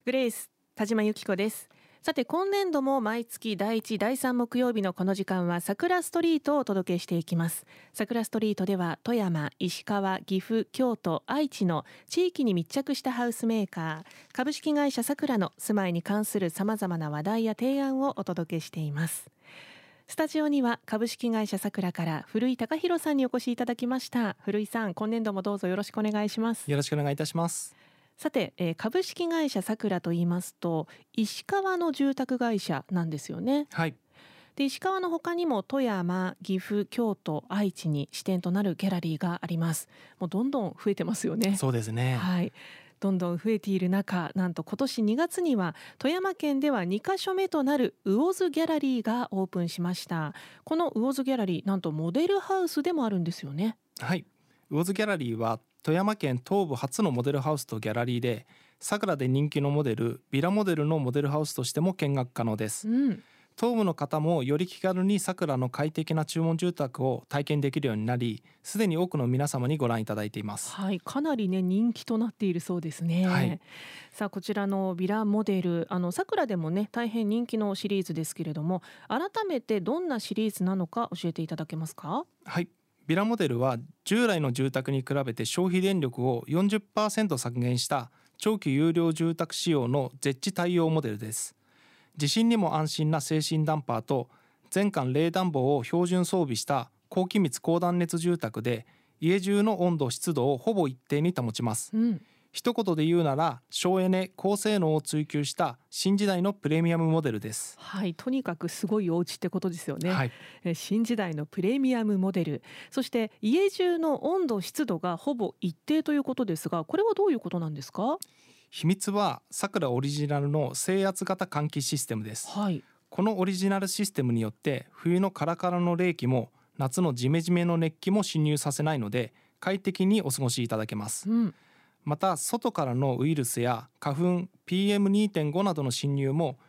グレイス田島由紀子です。さて今年度も毎月第1第3木曜日のこの時間は桜ストリートをお届けしていきます。桜ストリートでは富山、石川、岐阜、京都、愛知の地域に密着したハウスメーカー株式会社桜の住まいに関するさまざまな話題や提案をお届けしています。スタジオには株式会社桜から古井貴弘さんにお越しいただきました。古井さん、今年度もどうぞよろしくお願いします。 よろしくお願いいたします。 さて、株式会社さくらと言いますと石川の住宅会社なんですよね。 はい。 で石川の他にも富山、岐阜、京都、愛知に支店となるギャラリーがあります。もうどんどん増えてますよね。 そうですね。 はい、どんどん増えている中、なんと今年2月には富山県では2カ所目となる魚津ギャラリーがオープンしました。この魚津ギャラリー、なんとモデルハウスでもあるんですよね。 はい。魚津ギャラリーは富山県東部初のモデルハウスとギャラリーで、さくらで人気のモデルビラモデルのモデルハウスとしても見学可能です。東部の方もより気軽にさくらの快適な注文住宅を体験できるようになり、すでに多くの皆様にご覧いただいています。 はい、かなりね人気となっているそうですね。 はい。 さあこちらのビラモデル、さくらでもね大変人気のシリーズですけれども、改めてどんなシリーズなのか教えていただけますか？ はい。ビラモデルは従来の住宅に比べて消費電力を 40% 削減した長期有料住宅仕様の絶地対応モデルです。地震にも安心な制震ダンパーと全館冷暖房を標準装備した高気密高断熱住宅で、家中の温度湿度をほぼ一定に保ちます。一言で言うなら省エネ高性能を追求した新時代のプレミアムモデルです。 はい、とにかくすごいお家ってことですよね。 はい。 新時代のプレミアムモデル、そして家中の温度湿度がほぼ一定ということですが、これはどういうことなんですか？ 秘密はさくらオリジナルの制圧型換気システムです。 はい。 このオリジナルシステムによって冬のカラカラの冷気も夏のジメジメの熱気も侵入させないので、快適にお過ごしいただけます。また外からのウイルスや花粉 PM2.5 などの侵入も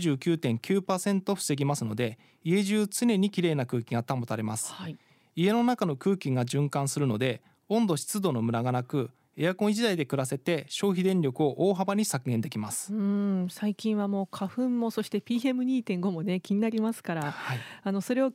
99.9% 防ぎますので、家中常にきれいな空気が保たれます。 はい。 家の中の空気が循環するので温度湿度のムラがなく、エアコン1台で暮らせて消費電力を大幅に削減できます。 最近はもう花粉もそして PM2.5 もね気になりますから、 はい。 それを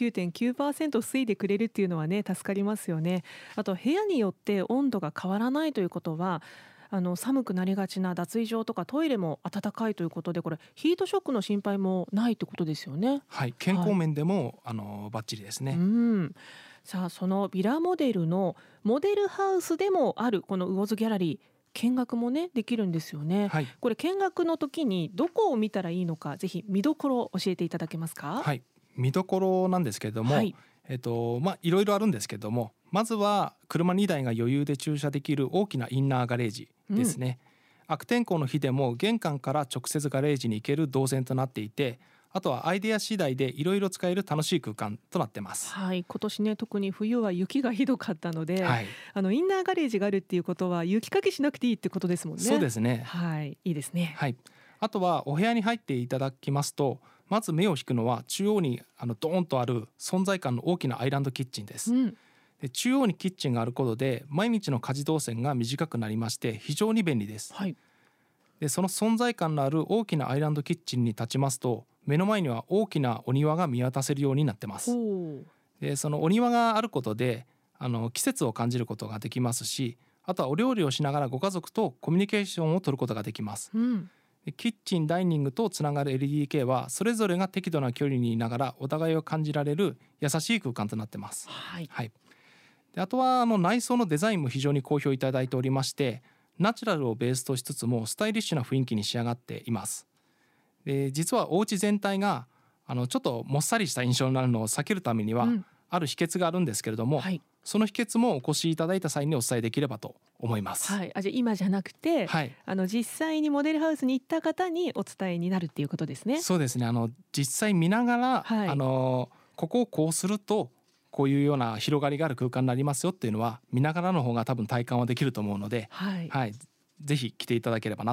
99.9% 防いでくれるっていうのはね助かりますよね。あと部屋によって温度が変わらないということは、寒くなりがちな脱衣所とかトイレも暖かいということで、これヒートショックの心配もないってことですよね。 はい、健康面でも、バッチリですね。 さあそのビラモデルのモデルハウスでもあるこの魚津ギャラリー、見学もねできるんですよね。 はい。 これ見学の時にどこを見たらいいのか、ぜひ見どころを教えていただけますか？ はい。見どころなんですけれども、 はい。 いろいろあるんですけれども、まずは車2台が余裕で駐車できる大きなインナーガレージですね。悪天候の日でも玄関から直接ガレージに行ける動線となっていて、あとはアイデア次第でいろいろ使える楽しい空間となってます。 はい、今年ね特に冬は雪がひどかったので、 はい。 インナーガレージがあるっていうことは雪かきしなくていいってことですもんね。 そうですね。 はい、いいですね。 はい。あとはお部屋に入っていただきますと、まず目を引くのは中央にドーンとある存在感の大きなアイランドキッチンです。で中央にキッチンがあることで毎日の家事動線が短くなりまして非常に便利です。 はい。 でその存在感のある大きなアイランドキッチンに立ちますと、目の前には大きなお庭が見渡せるようになってます。でそのお庭があることで季節を感じることができますし、あとはお料理をしながらご家族とコミュニケーションを取ることができます。でキッチンダイニングとつながる LDK はそれぞれが適度な距離にいながらお互いを感じられる優しい空間となってます。 はい。 はい。であとは内装のデザインも非常に好評いただいておりまして、ナチュラルをベースとしつつもスタイリッシュな雰囲気に仕上がっています。で実はお家全体がちょっともっさりした印象になるのを避けるためには、ある秘訣があるんですけれども、 はい。 その秘訣もお越しいただいた際にお伝えできればと思います。 はい、じゃあ今じゃなくて、 はい。 実際にモデルハウスに行った方にお伝えになるっていうことですね。 そうですね。実際見ながら、 はい。 ここをこうするとこういうような広がりがある空間になりますよっていうのは見ながらの方が多分体感はできると思うので、 はい。 はい、ぜひ来ていただければなと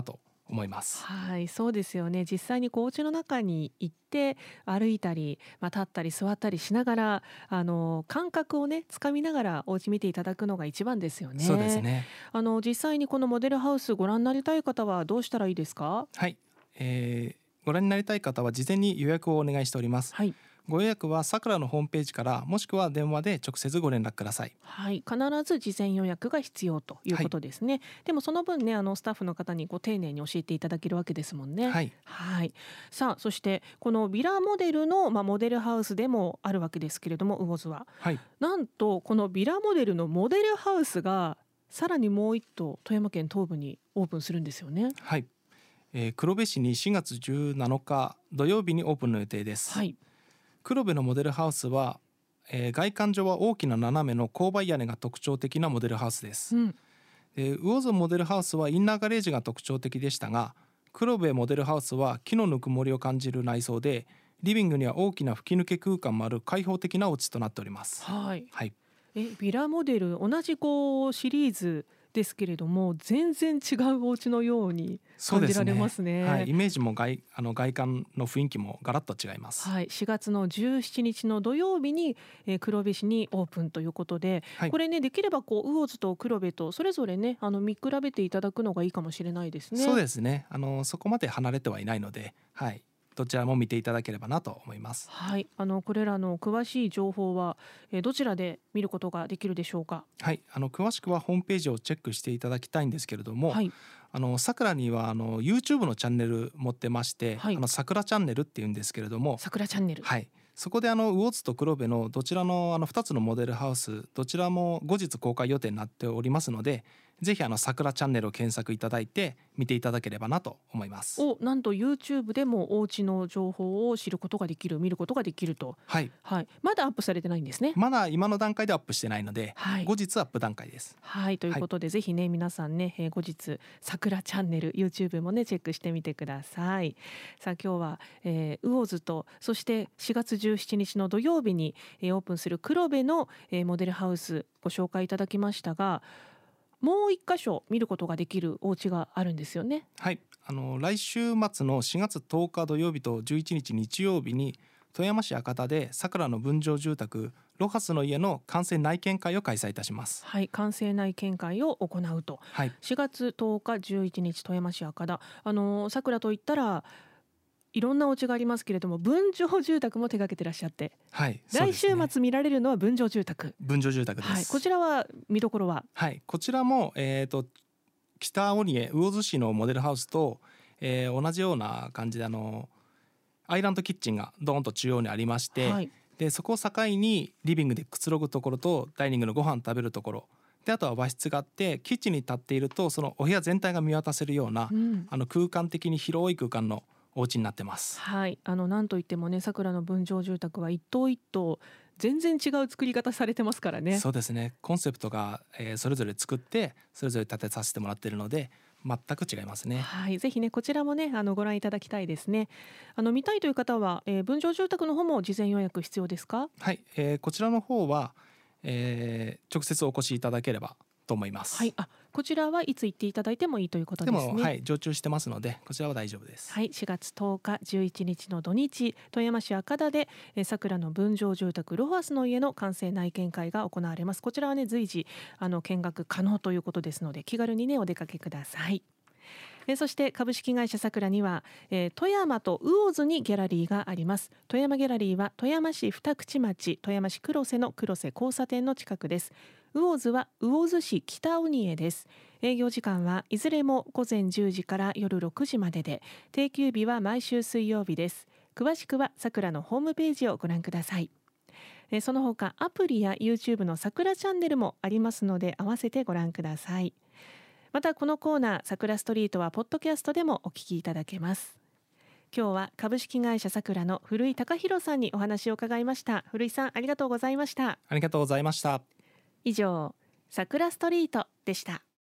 思います。 はい、そうですよね。実際にお家の中に行って歩いたり、立ったり座ったりしながら感覚をねつかみながらお家見ていただくのが一番ですよそうですね。 ね。 実際にこのモデルハウスご覧になりたい方はどうしたらいいですか？ はい、ご覧になりたい方は事前に予約をお願いしております。 はい、 ご予約はさくらのホームページからもしくは電話で直接ご連絡ください。 はい、必ず事前予約が必要ということですね。でもその分ねスタッフの方に丁寧に教えていただけるわけですもんね。 はい、 はい。さあそしてこのビラモデルの、モデルハウスでもあるわけですけれども、魚津ははい、 なんとこのビラモデルのモデルハウスがさらにもう一棟富山県東部にオープンするんですよね。 はい、黒部市に4月17日土曜日にオープンの予定です。 はい。 黒部のモデルハウスは、外観上は大きな斜めの勾配屋根が特徴的なモデルハウスです。 うん。 魚津モデルハウスはインナーガレージが特徴的でしたが、黒部モデルハウスは木のぬくもりを感じる内装で、リビングには大きな吹き抜け空間もある開放的なお家となっております。 はい。 はい、 ビラモデル同じシリーズですけれども全然違うお家のように感じられますね。 はい、イメージも外観の雰囲気もガラッと違います。 はい、4月の17日の土曜日に、黒部市にオープンということで、 はい、 これねできれば魚津と黒部とそれぞれね見比べていただくのがいいかもしれないですね。 そうですね。そこまで離れてはいないので、はい、どちらも見ていただければなと思います。 はい、これらの詳しい情報は、どちらで見ることができるでしょうか？ はい、詳しくはホームページをチェックしていただきたいんですけれども、 はい、 さくらにはYouTube のチャンネル持ってまして、 はい、 さくらチャンネルっていうんですけれども、 さくらチャンネル、 はい、そこで魚津と黒部のどちらの2つのモデルハウスどちらも後日公開予定になっておりますので、ぜひさくらチャンネルを検索いただいて見ていただければなと思います。 なんと YouTube でもお家の情報を知ることができる、見ることができると。 はい、 はい、まだアップされてないんですね。 まだ今の段階でアップしてないので、 はい、 後日アップ段階です。 はい、ということで、ぜひね皆さんね、後日さくらチャンネル YouTube もねチェックしてみてください。さあ今日は、魚津とそして4月17日の土曜日に、オープンする黒部の、モデルハウスご紹介いただきましたが、もう一箇所見ることができるお家があるんですよね。 はい、来週末の4月10日土曜日と11日日曜日に富山市赤田でさくらの分譲住宅ロハスの家の完成内見会を開催いたします。 はい、完成内見会を行うと、 はい、 4月10日11日富山市赤田、さくらといったらいろんなお家がありますけれども分譲住宅も手掛けてらっしゃって、 はい、 来週末見られるのは分譲住宅。 分譲住宅です。 はい、こちらは見どころは？ はい、こちらも、北鬼江魚津市のモデルハウスと、同じような感じでアイランドキッチンがドーンと中央にありまして、 はい、 でそこを境にリビングでくつろぐところとダイニングのご飯食べるところで、あとは和室があってキッチンに立っているとそのお部屋全体が見渡せるような、空間的に広い空間のお家になってます。 はい、なんといってもねさくらの分譲住宅は一棟一棟全然違う作り方されてますからね。 そうですね。コンセプトが、それぞれ作ってそれぞれ建てさせてもらっているので全く違いますね。 はい、ぜひねこちらもねご覧いただきたいですね。見たいという方は、分譲住宅の方も事前予約必要ですか？ はい、こちらの方は、直接お越しいただければと思います。 はい、こちらはいつ行っていただいてもいいということですね。 でも、はい、常駐してますのでこちらは大丈夫です。 はい、4月10日11日の土日富山市赤田でさくらの分譲住宅ロハスの家の完成内見会が行われます。こちらはね随時見学可能ということですので気軽にねお出かけください。そして株式会社さくらには、富山と魚津にギャラリーがあります。富山ギャラリーは富山市二口町富山市黒瀬の黒瀬交差点の近くです。魚津は魚津市北鬼江です。営業時間はいずれも午前10時から夜6時までで、定休日は毎週水曜日です。詳しくはさくらのホームページをご覧ください。その他アプリや YouTube のさくらチャンネルもありますので合わせてご覧ください。またこのコーナーさくらストリートはポッドキャストでもお聞きいただけます。今日は株式会社さくらの古井貴弘さんにお話を伺いました。古井さんありがとうございました。 ありがとうございました。 以上さくらストリートでした。